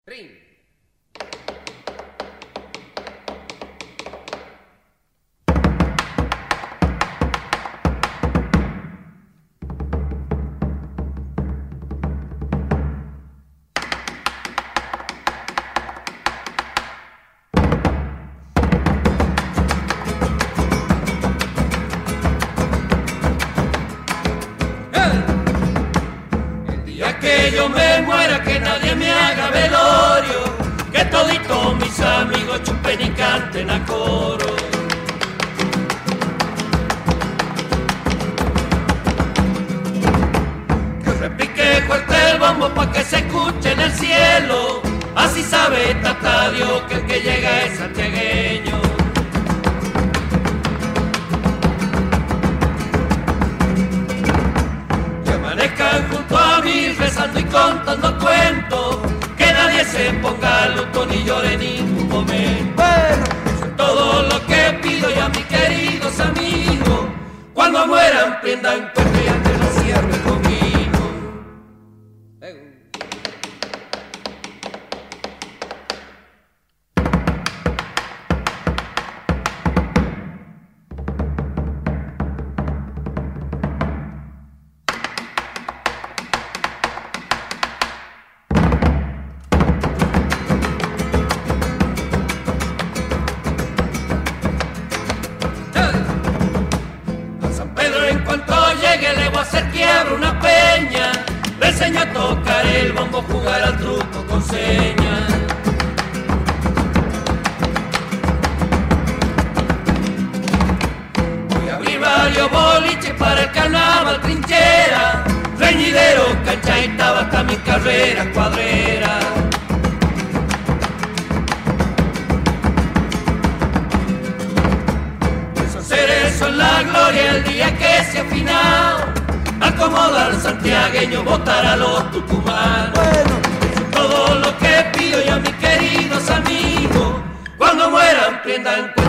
Ring. Que yo me muera, que nadie me haga velorio, que toditos mis amigos chupen y canten a coro. Que repique fuerte el bombo pa' que se escuche en el cielo, así sabe tata Dios que el que llega es santiagueño. Junto a mí rezando y contando cuentos, que nadie se ponga luto ni llore en ningún momento. Eso es todo lo que pido y a mis queridos amigos, cuando mueran prendan fuerte y antes lo cierre conmigo. Le voy a hacer quiebra una peña, le enseño a tocar el bombo, jugar al truco con señas. Voy a abrir varios boliches para el carnaval, trinchera, reñidero, cancha y hasta mi carrera cuadrera. Hacer eso en la gloria el día que se ha afinado, acomodar al santiagueño, votar a los tucumanos. Bueno, eso es todo lo que pido y a mis queridos amigos, cuando mueran prendan